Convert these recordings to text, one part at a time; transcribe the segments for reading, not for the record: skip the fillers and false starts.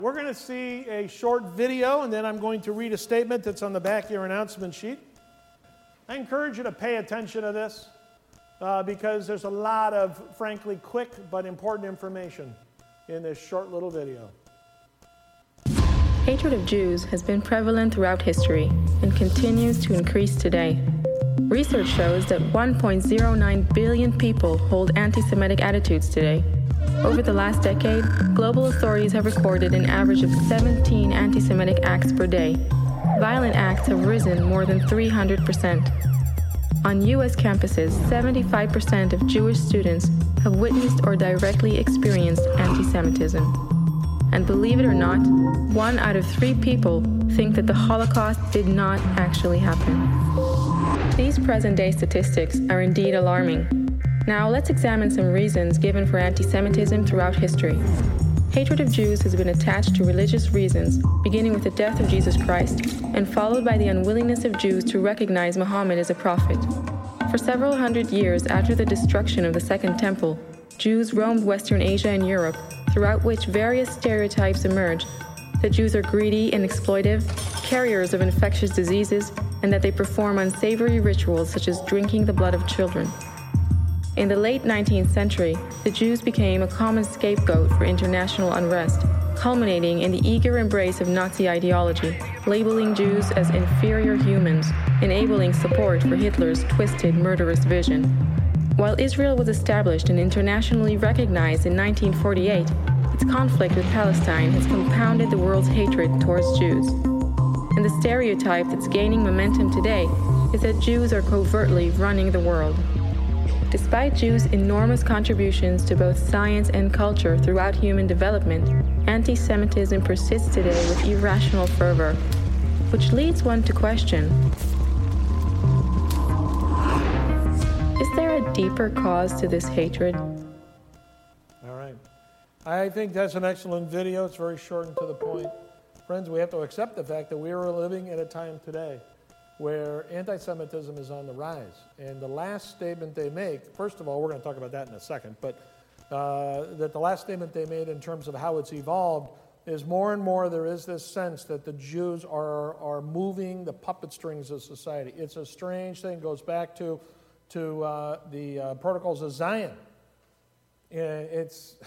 We're going to see a short video, and then I'm going to read a statement that's on the back of your announcement sheet. I encourage you to pay attention to this because there's a lot of, frankly, quick but important information in this short little video. Hatred of Jews has been prevalent throughout history and continues to increase today. Research shows that 1.09 billion people hold anti-Semitic attitudes today. Over the last decade, global authorities have recorded an average of 17 anti-Semitic acts per day. Violent acts have risen more than 300%. On U.S. campuses, 75% of Jewish students have witnessed or directly experienced anti-Semitism. And believe it or not, 1 out of 3 people think that the Holocaust did not actually happen. These present-day statistics are indeed alarming. Now let's examine some reasons given for anti-Semitism throughout history. Hatred of Jews has been attached to religious reasons, beginning with the death of Jesus Christ, and followed by the unwillingness of Jews to recognize Muhammad as a prophet. For several hundred years after the destruction of the Second Temple, Jews roamed Western Asia and Europe, throughout which various stereotypes emerged: that Jews are greedy and exploitive, carriers of infectious diseases, and that they perform unsavory rituals such as drinking the blood of children. In the late 19th century, the Jews became a common scapegoat for international unrest, culminating in the eager embrace of Nazi ideology, labeling Jews as inferior humans, enabling support for Hitler's twisted, murderous vision. While Israel was established and internationally recognized in 1948, its conflict with Palestine has compounded the world's hatred towards Jews. And the stereotype that's gaining momentum today is that Jews are covertly running the world. Despite Jews' enormous contributions to both science and culture throughout human development, anti-Semitism persists today with irrational fervor, which leads one to question: is there a deeper cause to this hatred? All right. I think that's an excellent video. It's very short and to the point. Friends, we have to accept the fact that we are living at a time today where anti-Semitism is on the rise. And the last statement they make, first of all, we're going to talk about that in a second, but that the last statement they made in terms of how it's evolved is more and more there is this sense that the Jews are moving the puppet strings of society. It's a strange thing. It goes back to the Protocols of Zion. And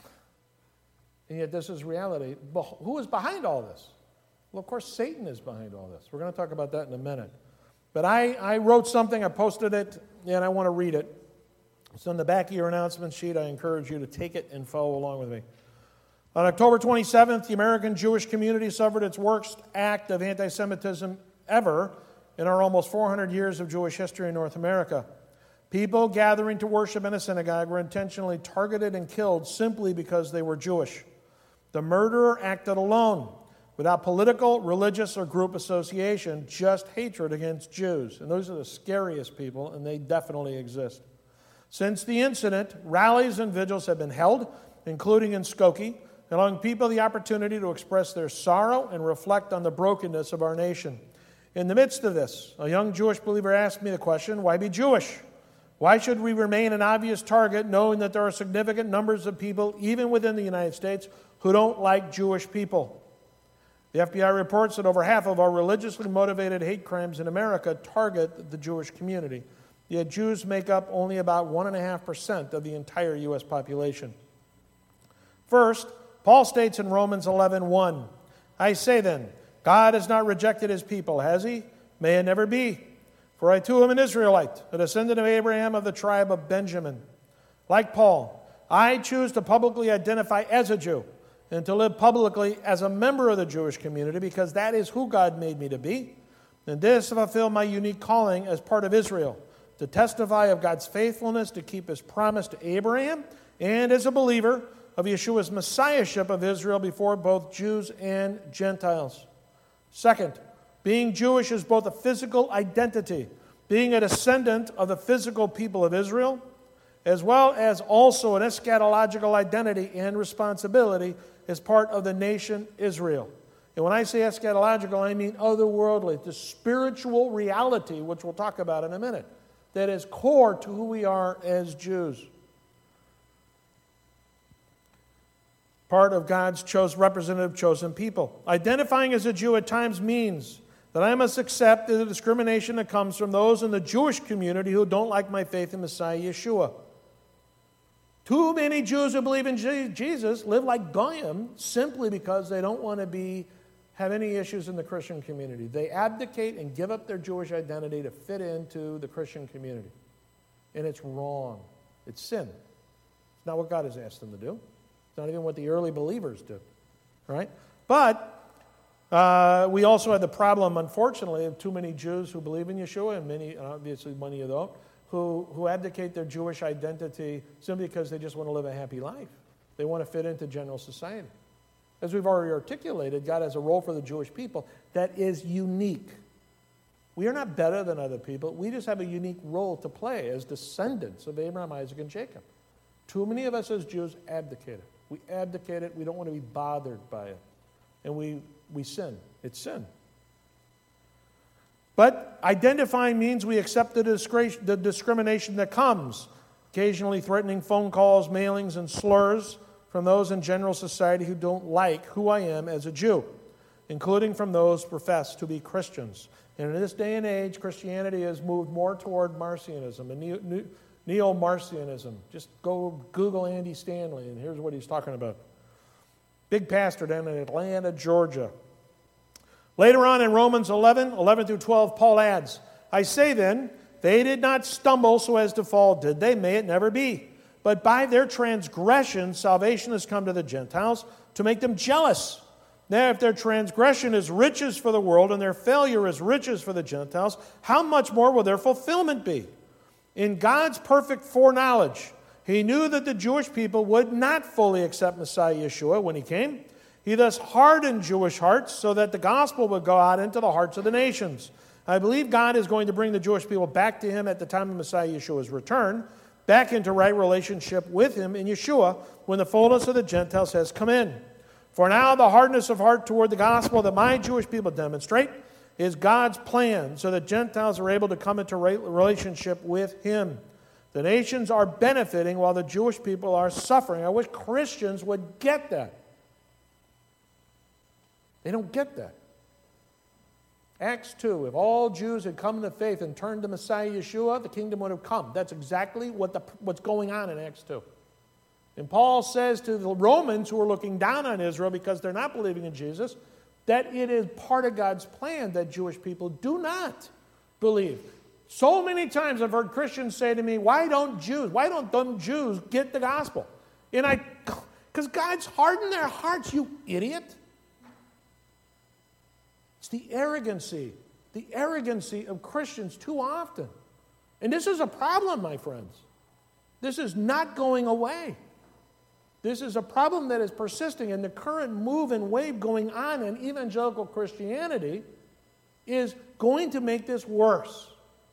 yet this is reality. Who is behind all this? Well, of course, Satan is behind all this. We're going to talk about that in a minute. But I wrote something, I posted it, and I want to read it. It's on the back of your announcement sheet. I encourage you to take it and follow along with me. On October 27th, the American Jewish community suffered its worst act of anti-Semitism ever in our almost 400 years of Jewish history in North America. People gathering to worship in a synagogue were intentionally targeted and killed simply because they were Jewish. The murderer acted alone, without political, religious, or group association, just hatred against Jews. And those are the scariest people, and they definitely exist. Since the incident, rallies and vigils have been held, including in Skokie, allowing people the opportunity to express their sorrow and reflect on the brokenness of our nation. In the midst of this, a young Jewish believer asked me the question, why be Jewish? Why should we remain an obvious target, knowing that there are significant numbers of people, even within the United States, who don't like Jewish people? The FBI reports that over half of our religiously motivated hate crimes in America target the Jewish community. Yet Jews make up only about 1.5% of the entire U.S. population. First, Paul states in Romans 11:1, I say then, God has not rejected his people, has he? May it never be. For I too am an Israelite, a descendant of Abraham of the tribe of Benjamin. Like Paul, I choose to publicly identify as a Jew, and to live publicly as a member of the Jewish community because that is who God made me to be. And this to fulfill my unique calling as part of Israel, to testify of God's faithfulness to keep his promise to Abraham, and as a believer of Yeshua's messiahship of Israel before both Jews and Gentiles. Second, being Jewish is both a physical identity, being a descendant of the physical people of Israel, as well as also an eschatological identity and responsibility as part of the nation Israel. And when I say eschatological, I mean otherworldly, the spiritual reality, which we'll talk about in a minute, that is core to who we are as Jews. part of God's representative chosen people. Identifying as a Jew at times means that I must accept the discrimination that comes from those in the Jewish community who don't like my faith in Messiah Yeshua. Too many Jews who believe in Jesus live like Goyim simply because they don't want to have any issues in the Christian community. They abdicate and give up their Jewish identity to fit into the Christian community. And it's wrong. It's sin. It's not what God has asked them to do. It's not even what the early believers did. Right? But we also have the problem, unfortunately, of too many Jews who believe in Yeshua, and obviously many of those, who abdicate their Jewish identity simply because they just want to live a happy life. They want to fit into general society. As we've already articulated, God has a role for the Jewish people that is unique. We are not better than other people. We just have a unique role to play as descendants of Abraham, Isaac, and Jacob. Too many of us as Jews abdicate it. We abdicate it. We don't want to be bothered by it. And we sin. It's sin. But identifying means we accept the discrimination that comes, occasionally threatening phone calls, mailings, and slurs from those in general society who don't like who I am as a Jew, including from those professed to be Christians. And in this day and age, Christianity has moved more toward Marcionism and neo-Marcionism. Just go Google Andy Stanley, and here's what he's talking about. Big pastor down in Atlanta, Georgia. Later on in Romans 11 through 12, Paul adds, I say then, they did not stumble so as to fall, did they? May it never be. But by their transgression, salvation has come to the Gentiles to make them jealous. Now, if their transgression is riches for the world and their failure is riches for the Gentiles, how much more will their fulfillment be? In God's perfect foreknowledge, He knew that the Jewish people would not fully accept Messiah Yeshua when He came. He thus hardened Jewish hearts so that the gospel would go out into the hearts of the nations. I believe God is going to bring the Jewish people back to Him at the time of Messiah Yeshua's return, back into right relationship with Him in Yeshua when the fullness of the Gentiles has come in. For now the hardness of heart toward the gospel that my Jewish people demonstrate is God's plan so that Gentiles are able to come into right relationship with Him. The nations are benefiting while the Jewish people are suffering. I wish Christians would get that. They don't get that. Acts 2, if all Jews had come to faith and turned to Messiah Yeshua, the kingdom would have come. That's exactly what's going on in Acts 2. And Paul says to the Romans who are looking down on Israel because they're not believing in Jesus, that it is part of God's plan that Jewish people do not believe. So many times I've heard Christians say to me, why don't them Jews get the gospel? And because God's hardened their hearts, you idiot. It's the arrogancy of Christians too often. And this is a problem, my friends. This is not going away. This is a problem that is persisting, and the current move and wave going on in evangelical Christianity is going to make this worse.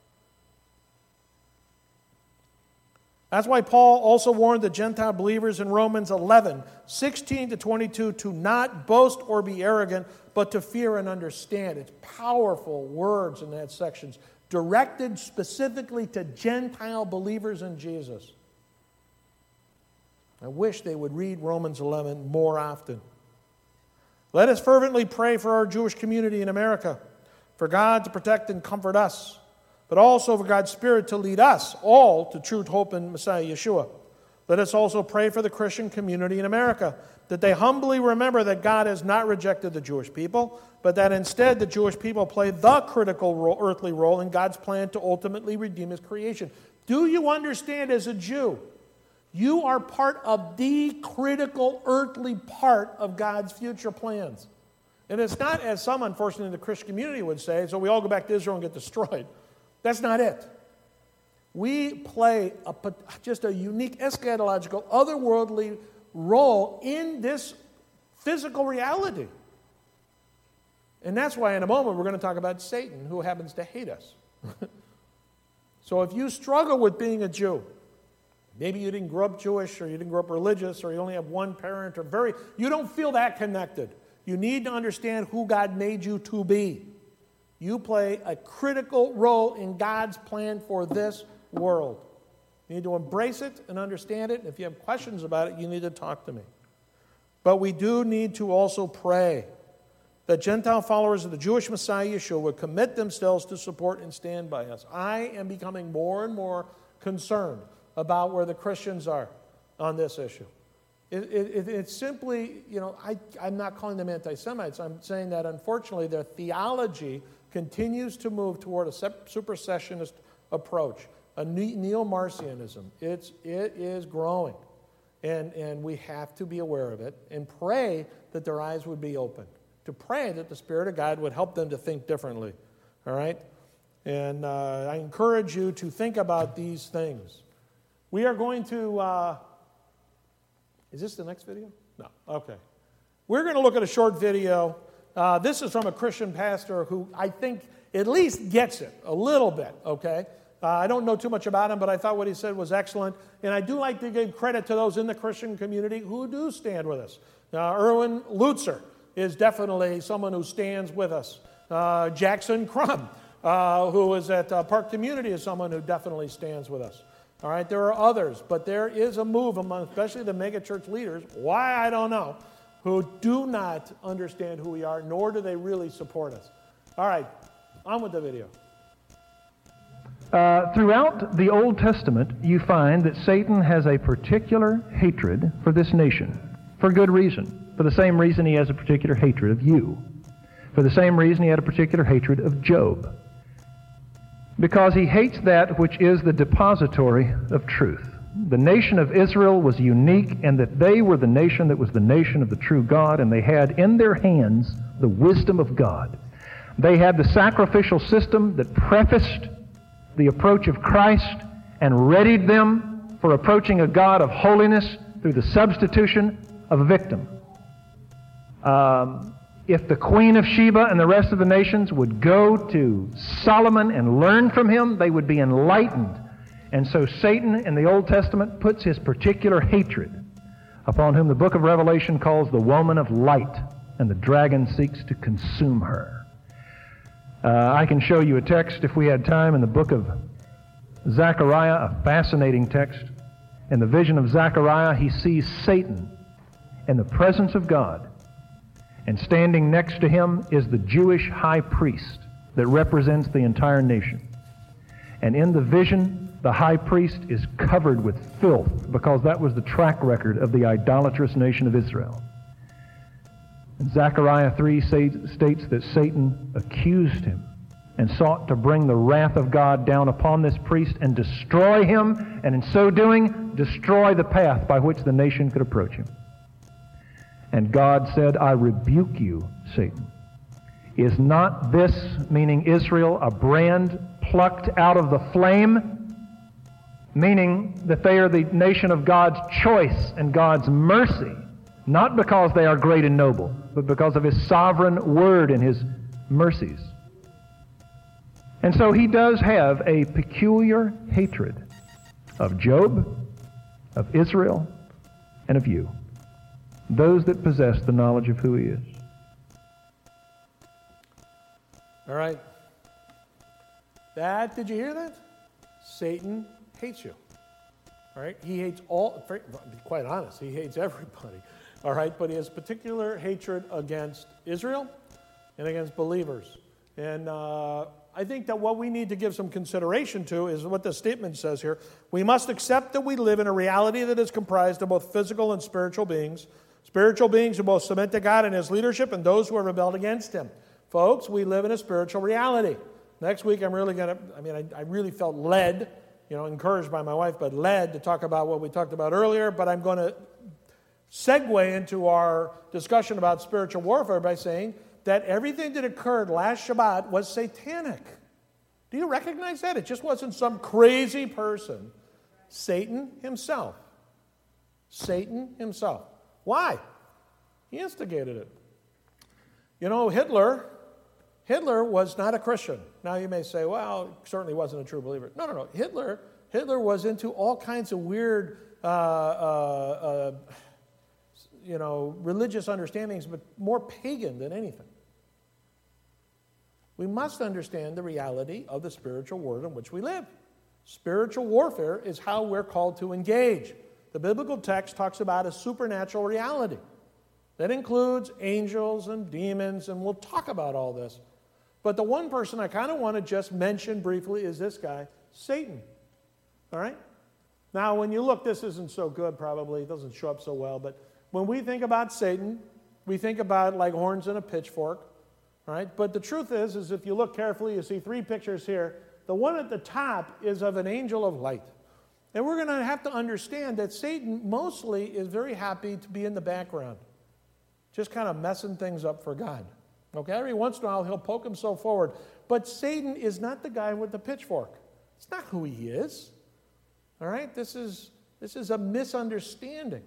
That's why Paul also warned the Gentile believers in Romans 11, 16 to 22, to not boast or be arrogant, but to fear and understand. It's powerful words in that section, directed specifically to Gentile believers in Jesus. I wish they would read Romans 11 more often. Let us fervently pray for our Jewish community in America, for God to protect and comfort us, but also for God's Spirit to lead us all to true hope in Messiah Yeshua. Let us also pray for the Christian community in America, that they humbly remember that God has not rejected the Jewish people, but that instead the Jewish people play the critical earthly role in God's plan to ultimately redeem His creation. Do you understand as a Jew? You are part of the critical earthly part of God's future plans. And it's not, as some, unfortunately, in the Christian community would say, so we all go back to Israel and get destroyed. That's not it. We play just a unique eschatological, otherworldly role in this physical reality. And that's why in a moment we're going to talk about Satan, who happens to hate us. So if you struggle with being a Jew, maybe you didn't grow up Jewish, or you didn't grow up religious, or you only have one parent, or you don't feel that connected. You need to understand who God made you to be. You play a critical role in God's plan for this world. You need to embrace it and understand it. And if you have questions about it, you need to talk to me. But we do need to also pray that Gentile followers of the Jewish Messiah Yeshua would commit themselves to support and stand by us. I am becoming more and more concerned about where the Christians are on this issue. It's simply, I'm not calling them anti-Semites. I'm saying that unfortunately their theology continues to move toward a supersessionist approach, a neo-Marcionism. It is growing, and we have to be aware of it and pray that their eyes would be opened, to pray that the Spirit of God would help them to think differently, all right? And I encourage you to think about these things. We are going to... Is this the next video? No. Okay. We're going to look at a short video. This is from a Christian pastor who I think at least gets it a little bit, okay? I don't know too much about him, but I thought what he said was excellent. And I do like to give credit to those in the Christian community who do stand with us. Erwin Lutzer is definitely someone who stands with us. Jackson Crum, who is at Park Community, is someone who definitely stands with us. All right, there are others, but there is a move among especially the megachurch leaders, why I don't know, who do not understand who we are, nor do they really support us. All right, on with the video. Throughout the Old Testament, you find that Satan has a particular hatred for this nation, for good reason. For the same reason he has a particular hatred of you. For the same reason he had a particular hatred of Job. Because he hates that which is the depository of truth. The nation of Israel was unique in that they were the nation that was the nation of the true God, and they had in their hands the wisdom of God. They had the sacrificial system that prefaced the approach of Christ and readied them for approaching a God of holiness through the substitution of a victim. If the Queen of Sheba and the rest of the nations would go to Solomon and learn from him, they would be enlightened. And so Satan in the Old Testament puts his particular hatred upon whom the book of Revelation calls the woman of light, and the dragon seeks to consume her. I can show you a text, if we had time, in the book of Zechariah, a fascinating text. In the vision of Zechariah, he sees Satan in the presence of God. And standing next to him is the Jewish high priest that represents the entire nation. And in the vision, the high priest is covered with filth because that was the track record of the idolatrous nation of Israel. And Zechariah 3 states that Satan accused him and sought to bring the wrath of God down upon this priest and destroy him, and in so doing, destroy the path by which the nation could approach him. And God said, I rebuke you, Satan. Is not this, meaning Israel, a brand plucked out of the flame? Meaning that they are the nation of God's choice and God's mercy, not because they are great and noble, but because of His sovereign word and His mercies. And so He does have a peculiar hatred of Job, of Israel, and of you. Those that possess the knowledge of who He is. All right. Did you hear that? Satan hates you. All right? He hates to be quite honest, he hates everybody. All right? But he has particular hatred against Israel and against believers. And I think that what we need to give some consideration to is what the statement says here. We must accept that we live in a reality that is comprised of both physical and spiritual beings who both submit to God and His leadership, and those who have rebelled against Him. Folks, we live in a spiritual reality. Next week, I'm really going to, I really felt led, encouraged by my wife, but led to talk about what we talked about earlier, but I'm going to segue into our discussion about spiritual warfare by saying that everything that occurred last Shabbat was satanic. Do you recognize that? It just wasn't some crazy person. Satan himself. Satan himself. Why? He instigated it. Hitler was not a Christian. Now you may say, well, he certainly wasn't a true believer. No. Hitler was into all kinds of weird, religious understandings, but more pagan than anything. We must understand the reality of the spiritual world in which we live. Spiritual warfare is how we're called to engage. The biblical text talks about a supernatural reality. That includes angels and demons, and we'll talk about all this. But the one person I kind of want to just mention briefly is this guy, Satan. All right? Now, when you look, this isn't so good probably. It doesn't show up so well. But when we think about Satan, we think about like horns and a pitchfork. All right? But the truth is if you look carefully, you see three pictures here. The one at the top is of an angel of light. And we're going to have to understand that Satan mostly is very happy to be in the background, just kind of messing things up for God. Okay? Every once in a while, he'll poke himself forward. But Satan is not the guy with the pitchfork. It's not who he is. All right? This is a misunderstanding.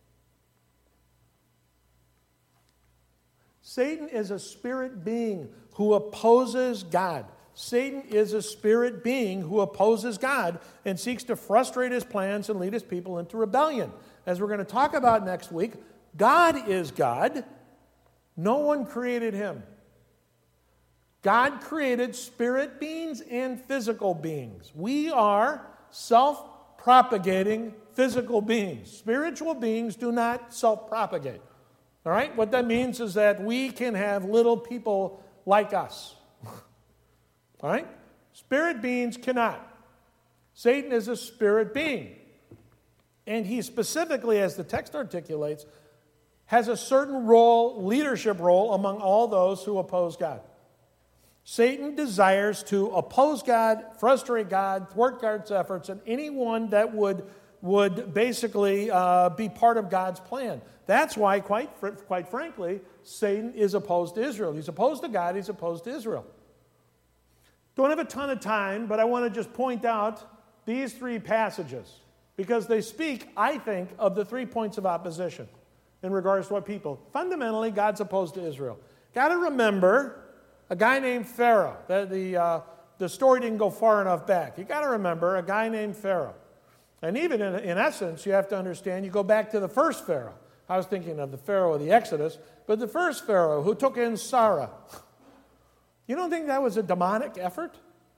Satan is a spirit being who opposes God. Satan is a spirit being who opposes God and seeks to frustrate his plans and lead his people into rebellion. As we're going to talk about next week, God is God. No one created him. God created spirit beings and physical beings. We are self-propagating physical beings. Spiritual beings do not self-propagate. All right? What that means is that we can have little people like us. All right? Spirit beings cannot. Satan is a spirit being. And he specifically, as the text articulates, has a certain role, leadership role, among all those who oppose God. Satan desires to oppose God, frustrate God, thwart God's efforts, and anyone that would basically be part of God's plan. That's why, quite frankly, Satan is opposed to Israel. He's opposed to God, he's opposed to Israel. Don't have a ton of time, but I want to just point out these three passages because they speak, I think, of the 3 points of opposition in regards to what people. Fundamentally, God's opposed to Israel. Got to remember a guy named Pharaoh. The story didn't go far enough back. You got to remember a guy named Pharaoh. And even in essence, you have to understand, you go back to the first Pharaoh. I was thinking of the Pharaoh of the Exodus, but the first Pharaoh who took in Sarah. You don't think that was a demonic effort?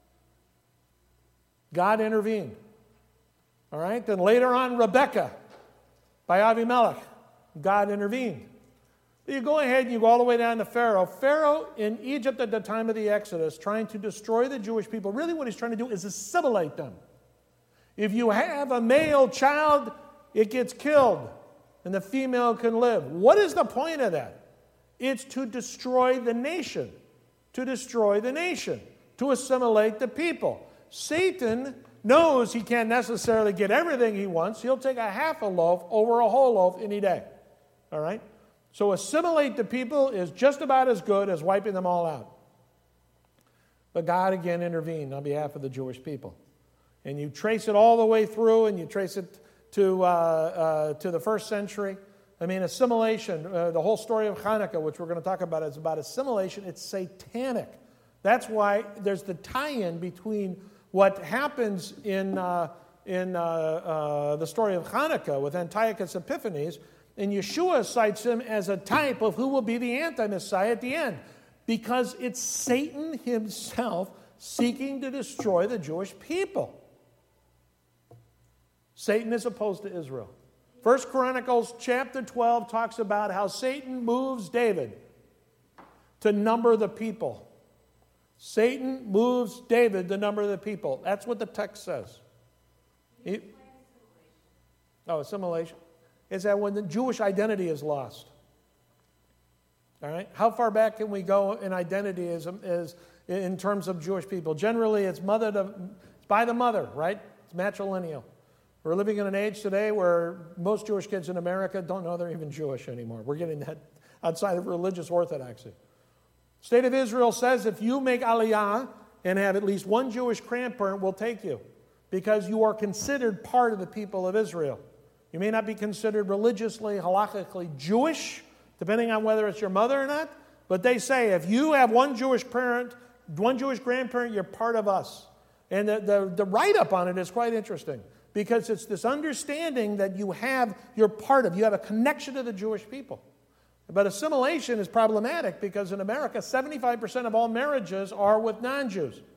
God intervened. All right? Then later on, Rebekah by Abimelech. God intervened. You go ahead and you go all the way down to Pharaoh. Pharaoh in Egypt at the time of the Exodus, trying to destroy the Jewish people. Really what he's trying to do is assimilate them. If you have a male child, it gets killed, and the female can live. What is the point of that? It's to destroy the nation. To destroy the nation. To assimilate the people. Satan knows he can't necessarily get everything he wants. He'll take a half a loaf over a whole loaf any day. All right? So assimilate the people is just about as good as wiping them all out. But God again intervened on behalf of the Jewish people. And you trace it all the way through, and you trace it to the first century. I mean, assimilation, the whole story of Hanukkah, which we're going to talk about, is about assimilation. It's satanic. That's why there's the tie-in between what happens in the story of Hanukkah with Antiochus Epiphanes, and Yeshua cites him as a type of who will be the anti-Messiah at the end, because it's Satan himself seeking to destroy the Jewish people. Satan is opposed to Israel. 1 Chronicles chapter 12 talks about how Satan moves David to number the people. Satan moves David to number the people. That's what the text says. Assimilation. Is that when the Jewish identity is lost. All right? How far back can we go in identity as in terms of Jewish people? Generally, it's by the mother, right? It's matrilineal. We're living in an age today where most Jewish kids in America don't know they're even Jewish anymore. We're getting that outside of religious orthodoxy. State of Israel says if you make aliyah and have at least one Jewish grandparent, we'll take you because you are considered part of the people of Israel. You may not be considered religiously, halakhically Jewish, depending on whether it's your mother or not, but they say if you have one Jewish parent, one Jewish grandparent, you're part of us. And the write-up on it is quite interesting because it's this understanding that you're part of, you have a connection to the Jewish people. But assimilation is problematic because in America, 75% of all marriages are with non-Jews.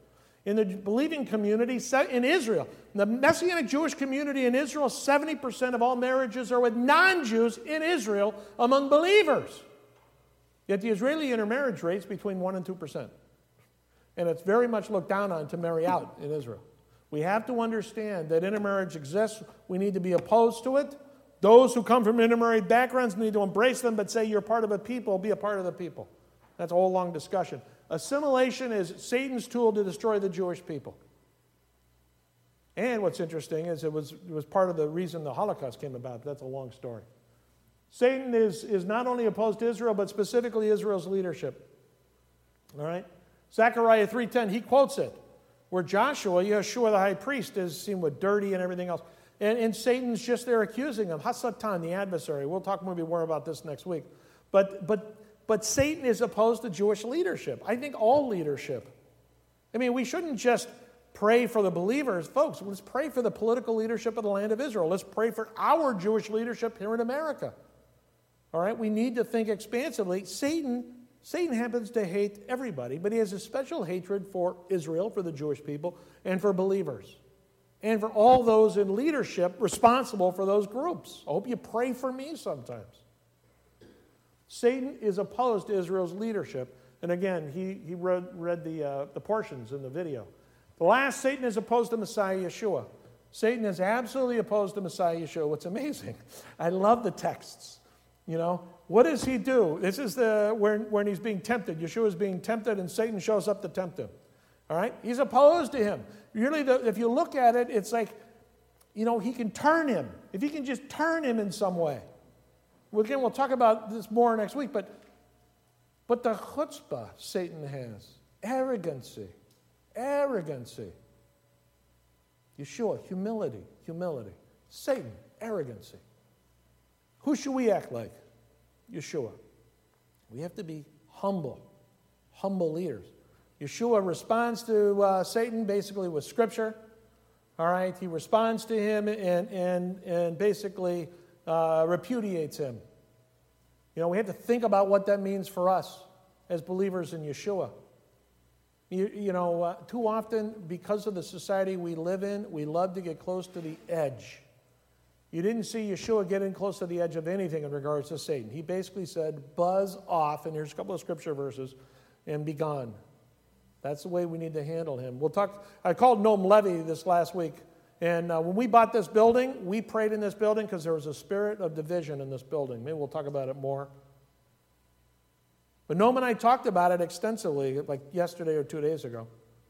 In the believing community in Israel, the Messianic Jewish community in Israel, 70% of all marriages are with non-Jews in Israel among believers. Yet the Israeli intermarriage rate is between 1% and 2%. And it's very much looked down on to marry out in Israel. We have to understand that intermarriage exists. We need to be opposed to it. Those who come from intermarried backgrounds need to embrace them, but say you're part of a people, be a part of the people. That's a whole long discussion. Assimilation is Satan's tool to destroy the Jewish people. And what's interesting is it was part of the reason the Holocaust came about. That's a long story. Satan is not only opposed to Israel, but specifically Israel's leadership. All right? Zechariah 3:10, he quotes it, where Yeshua the high priest, is seen with dirty and everything else. And Satan's just there accusing him. Hasatan, the adversary. We'll talk maybe more about this next week. But Satan is opposed to Jewish leadership. I think all leadership. I mean, we shouldn't just pray for the believers. Folks, let's pray for the political leadership of the land of Israel. Let's pray for our Jewish leadership here in America. All right? We need to think expansively. Satan happens to hate everybody, but he has a special hatred for Israel, for the Jewish people, and for believers, and for all those in leadership responsible for those groups. I hope you pray for me sometimes. Satan is opposed to Israel's leadership. And again, he read the portions in the video. The last, Satan is opposed to Messiah Yeshua. Satan is absolutely opposed to Messiah Yeshua. What's amazing, I love the texts. You know, what does he do? This is when he's being tempted. Yeshua is being tempted, and Satan shows up to tempt him. All right? He's opposed to him. Really, if you look at it, it's like, you know, he can turn him. If he can just turn him in some way. Again, we'll talk about this more next week, but the chutzpah Satan has, arrogancy. Yeshua, humility. Satan, arrogancy. Who should we act like? Yeshua. We have to be humble leaders. Yeshua responds to Satan basically with Scripture. All right, he responds to him and basically repudiates him. You know, we have to think about what that means for us as believers in Yeshua. You know, too often, because of the society we live in, we love to get close to the edge. You didn't see Yeshua getting close to the edge of anything in regards to Satan. He basically said, buzz off, and here's a couple of scripture verses, and be gone. That's the way we need to handle him. We'll talk. I called Noam Levy this last week, and when we bought this building, we prayed in this building because there was a spirit of division in this building. Maybe we'll talk about it more. But Noam and I talked about it extensively, like yesterday or 2 days ago,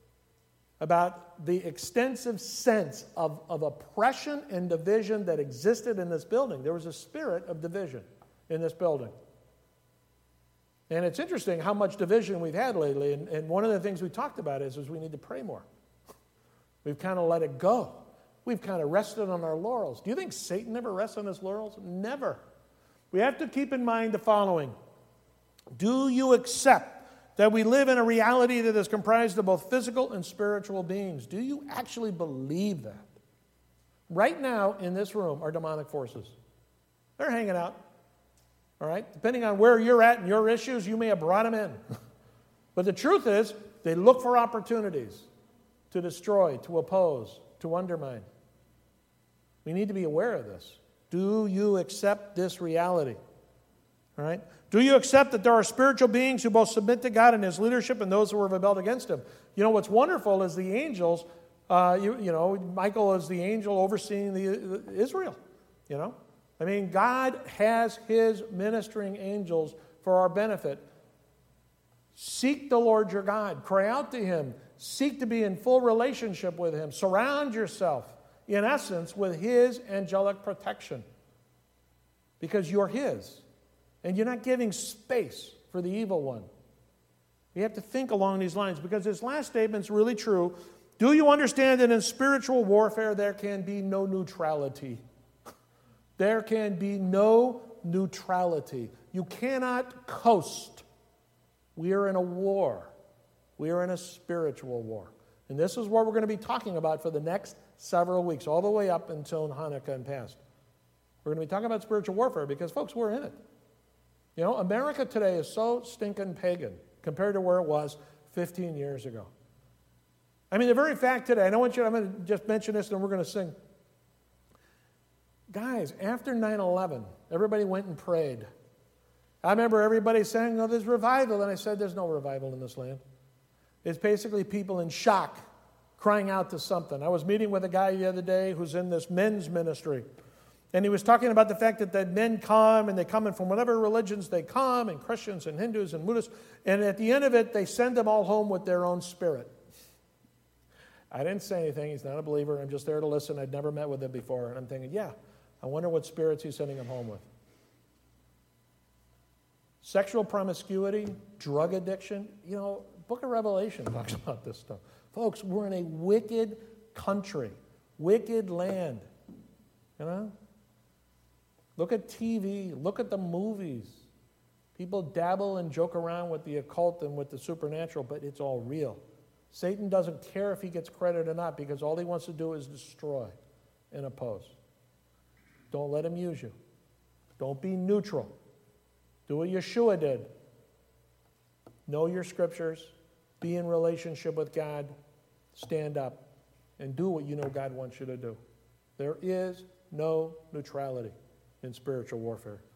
about the extensive sense of oppression and division that existed in this building. There was a spirit of division in this building. And it's interesting how much division we've had lately, and one of the things we talked about is we need to pray more. We've kind of let it go. We've kind of rested on our laurels. Do you think Satan ever rests on his laurels? Never. We have to keep in mind the following. Do you accept that we live in a reality that is comprised of both physical and spiritual beings? Do you actually believe that? Right now in this room are demonic forces. They're hanging out. All right? Depending on where you're at and your issues, you may have brought them in. But the truth is, they look for opportunities to destroy, to oppose, to undermine. We need to be aware of this. Do you accept this reality? All right? Do you accept that there are spiritual beings who both submit to God and His leadership and those who have rebelled against Him? You know, what's wonderful is the angels, you know, Michael is the angel overseeing the Israel, you know. I mean, God has His ministering angels for our benefit. Seek the Lord your God. Cry out to Him. Seek to be in full relationship with Him. Surround yourself, in essence, with His angelic protection. Because you're His. And you're not giving space for the evil one. We have to think along these lines because this last statement's really true. Do you understand that in spiritual warfare there can be no neutrality? There can be no neutrality. You cannot coast. We are in a war. We are in a spiritual war. And this is what we're going to be talking about for the next several weeks, all the way up until Hanukkah and past. We're going to be talking about spiritual warfare because, folks, we're in it. You know, America today is so stinking pagan compared to where it was 15 years ago. I mean, the very fact today, I'm going to just mention this and we're going to sing. Guys, after 9/11, everybody went and prayed. I remember everybody saying, oh, there's revival. And I said, there's no revival in this land. It's basically people in shock, crying out to something. I was meeting with a guy the other day who's in this men's ministry. And he was talking about the fact that the men come, and they come in from whatever religions they come, and Christians and Hindus and Buddhists. And at the end of it, they send them all home with their own spirit. I didn't say anything. He's not a believer. I'm just there to listen. I'd never met with him before. And I'm thinking, yeah, I wonder what spirits he's sending them home with. Sexual promiscuity, drug addiction. You know, Book of Revelation talks about this stuff. Folks, we're in a wicked country, wicked land. You know? Look at TV. Look at the movies. People dabble and joke around with the occult and with the supernatural, but it's all real. Satan doesn't care if he gets credit or not because all he wants to do is destroy and oppose. Don't let him use you. Don't be neutral. Do what Yeshua did. Know your scriptures. Be in relationship with God. Stand up and do what you know God wants you to do. There is no neutrality in spiritual warfare.